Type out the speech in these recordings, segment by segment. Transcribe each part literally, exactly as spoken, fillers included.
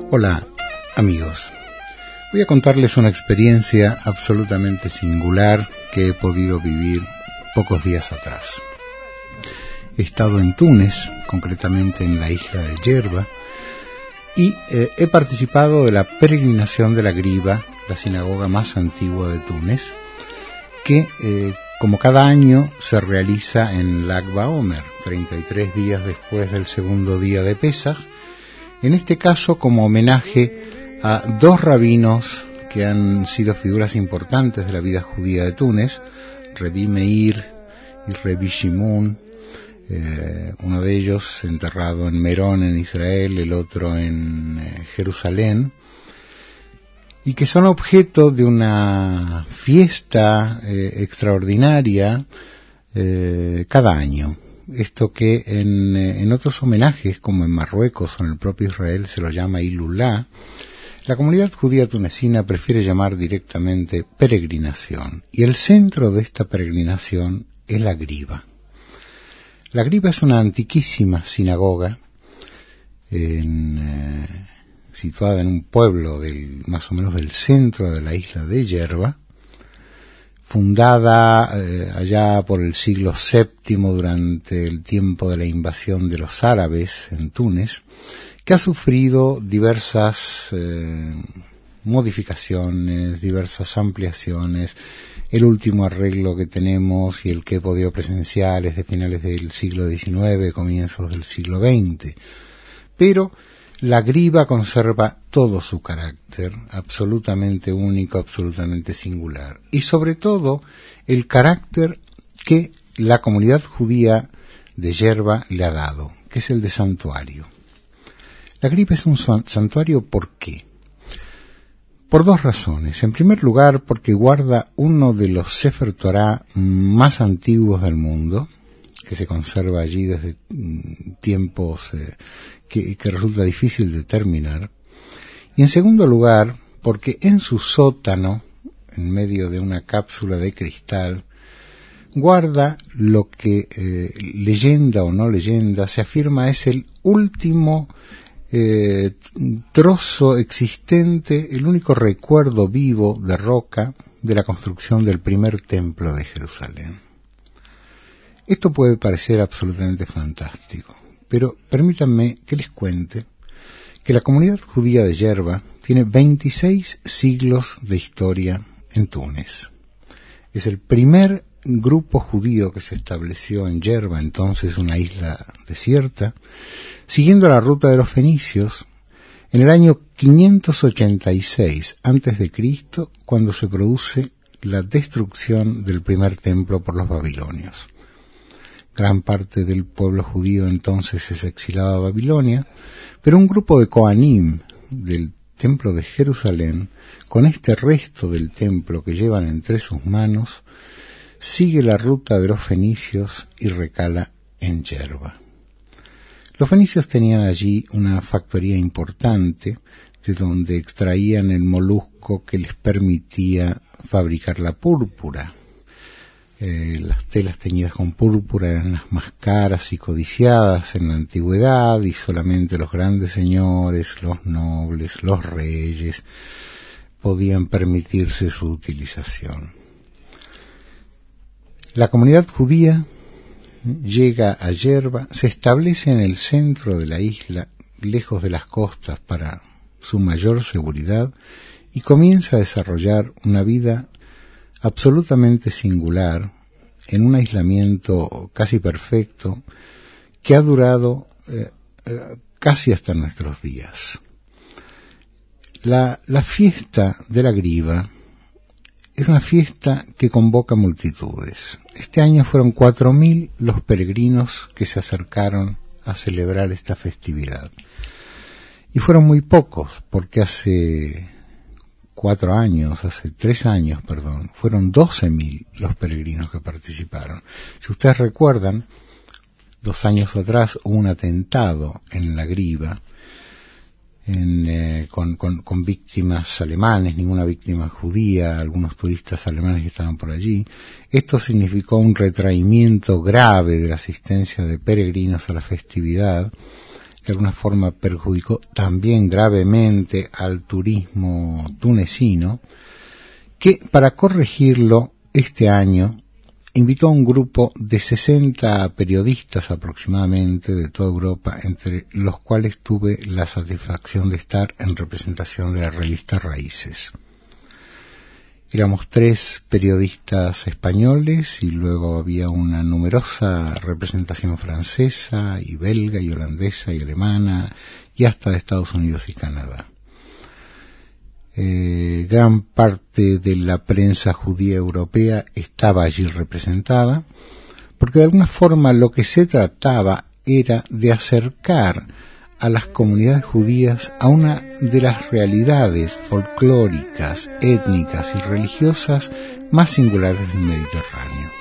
Hola, amigos. Voy a contarles una experiencia absolutamente singular que he podido vivir pocos días atrás. He estado en Túnez, concretamente en la isla de Yerba, y eh, he participado de la peregrinación de la Griba, la sinagoga más antigua de Túnez, que eh, como cada año se realiza en Lag BaOmer, treinta y tres días después del segundo día de Pesaj, en este caso como homenaje a dos rabinos que han sido figuras importantes de la vida judía de Túnez, Rebbi Meir y Rebbi Shimon, eh, uno de ellos enterrado en Merón en Israel, el otro en eh, Jerusalén, y que son objeto de una fiesta eh, extraordinaria eh, cada año. Esto que en, en otros homenajes, como en Marruecos o en el propio Israel, se lo llama Ilulá, la comunidad judía tunecina prefiere llamar directamente peregrinación. Y el centro de esta peregrinación es la Griba. La Griba es una antiquísima sinagoga en, eh, situada en un pueblo del, más o menos del centro de la isla de Yerba, fundada eh, allá por el siglo séptimo durante el tiempo de la invasión de los árabes en Túnez, que ha sufrido diversas eh, modificaciones, diversas ampliaciones. El último arreglo que tenemos y el que he podido presenciar es de finales del siglo diecinueve, comienzos del siglo veinte. Pero la Griba conserva todo su carácter, absolutamente único, absolutamente singular. Y sobre todo, el carácter que la comunidad judía de Yerba le ha dado, que es el de santuario. La Griba es un santuario, ¿por qué? Por dos razones. En primer lugar, porque guarda uno de los Sefer Torah más antiguos del mundo, que se conserva allí desde tiempos eh, que, que resulta difícil determinar. Y en segundo lugar, porque en su sótano, en medio de una cápsula de cristal, guarda lo que, eh, leyenda o no leyenda, se afirma es el último eh, trozo existente, el único recuerdo vivo de roca de la construcción del primer templo de Jerusalén. Esto puede parecer absolutamente fantástico, pero permítanme que les cuente que la comunidad judía de Yerba tiene veintiséis siglos de historia en Túnez. Es el primer grupo judío que se estableció en Yerba, entonces una isla desierta, siguiendo la ruta de los fenicios, en el año quinientos ochenta y seis antes de Cristo, cuando se produce la destrucción del primer templo por los babilonios. Gran parte del pueblo judío entonces es exilado a Babilonia, pero un grupo de Kohanim del templo de Jerusalén, con este resto del templo que llevan entre sus manos, sigue la ruta de los fenicios y recala en Yerba. Los fenicios tenían allí una factoría importante de donde extraían el molusco que les permitía fabricar la púrpura. Eh, las telas teñidas con púrpura eran las más caras y codiciadas en la antigüedad, y solamente los grandes señores, los nobles, los reyes podían permitirse su utilización. La comunidad judía llega a Yerba, se establece en el centro de la isla, lejos de las costas para su mayor seguridad, y comienza a desarrollar una vida absolutamente singular, en un aislamiento casi perfecto, que ha durado eh, eh, casi hasta nuestros días. La, la fiesta de la Griba es una fiesta que convoca multitudes. Este año fueron cuatro mil los peregrinos que se acercaron a celebrar esta festividad. Y fueron muy pocos, porque hace cuatro años, hace tres años, perdón, fueron doce mil los peregrinos que participaron. Si ustedes recuerdan, dos años atrás hubo un atentado en la Griba, en, eh, con, con, con víctimas alemanes, ninguna víctima judía, algunos turistas alemanes que estaban por allí. Esto significó un retraimiento grave de la asistencia de peregrinos a la festividad, de alguna forma perjudicó también gravemente al turismo tunecino, que para corregirlo este año invitó a un grupo de sesenta periodistas aproximadamente de toda Europa, entre los cuales tuve la satisfacción de estar en representación de la revista Raíces. Éramos tres periodistas españoles y luego había una numerosa representación francesa y belga y holandesa y alemana y hasta de Estados Unidos y Canadá. Eh, gran parte de la prensa judía europea estaba allí representada, porque de alguna forma lo que se trataba era de acercar a las comunidades judías a una de las realidades folclóricas, étnicas y religiosas más singulares del Mediterráneo.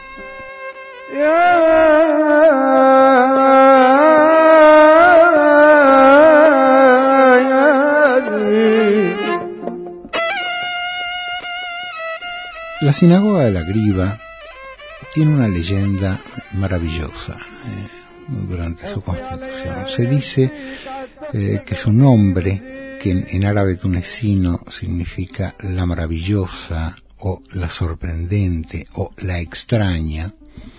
La sinagoga de la Griva tiene una leyenda maravillosa eh, durante su constitución. Se dice eh, que su nombre, que en, en árabe tunecino significa la maravillosa o la sorprendente o la extraña,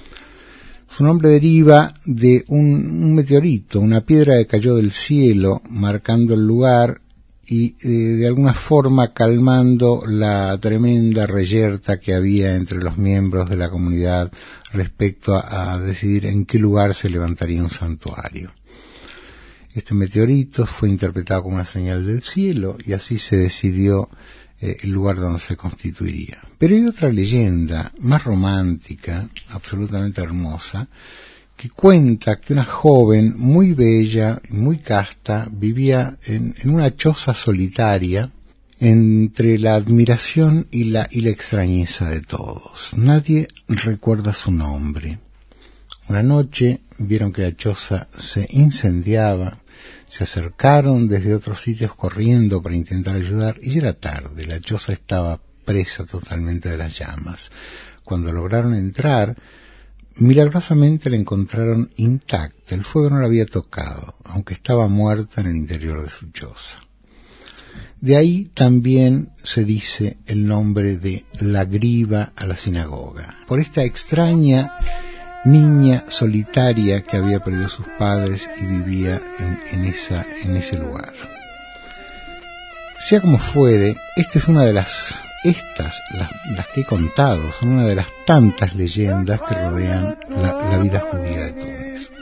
su nombre deriva de un, un meteorito, una piedra que cayó del cielo marcando el lugar y eh, de alguna forma calmando la tremenda reyerta que había entre los miembros de la comunidad respecto a, a decidir en qué lugar se levantaría un santuario. Este meteorito fue interpretado como una señal del cielo y así se decidió eh, el lugar donde se constituiría. Pero hay otra leyenda más romántica, absolutamente hermosa, que cuenta que una joven muy bella y muy casta vivía en, en una choza solitaria entre la admiración y la, y la extrañeza de todos. Nadie recuerda su nombre. Una noche vieron que la choza se incendiaba, se acercaron desde otros sitios corriendo para intentar ayudar y ya era tarde, la choza estaba presa totalmente de las llamas. Cuando lograron entrar, milagrosamente la encontraron intacta, el fuego no la había tocado, aunque estaba muerta en el interior de su choza. De ahí también se dice el nombre de la Griva a la sinagoga, por esta extraña niña solitaria que había perdido a sus padres y vivía en, en, esa, en ese lugar. Sea como fuere, esta es una de las Estas, las, las que he contado, son una de las tantas leyendas que rodean la, la vida judía de Túnez.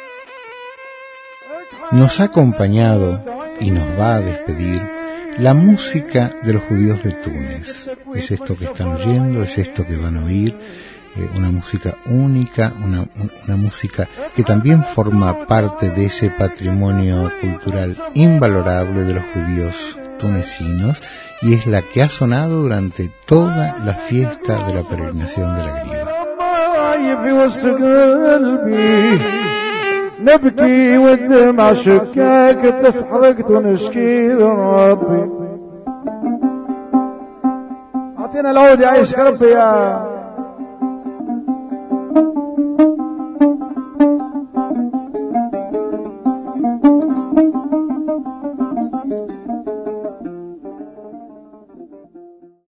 Nos ha acompañado y nos va a despedir la música de los judíos de Túnez. Es esto que están oyendo, es esto que van a oír, eh, una música única, una, una música que también forma parte de ese patrimonio cultural invalorable de los judíos tunecinos, y es la que ha sonado durante toda la fiesta de la peregrinación de la Griva. نبكي والدمع شكاك تسحرقت ونشكي لربي اعطينا العود يعيش ربي يا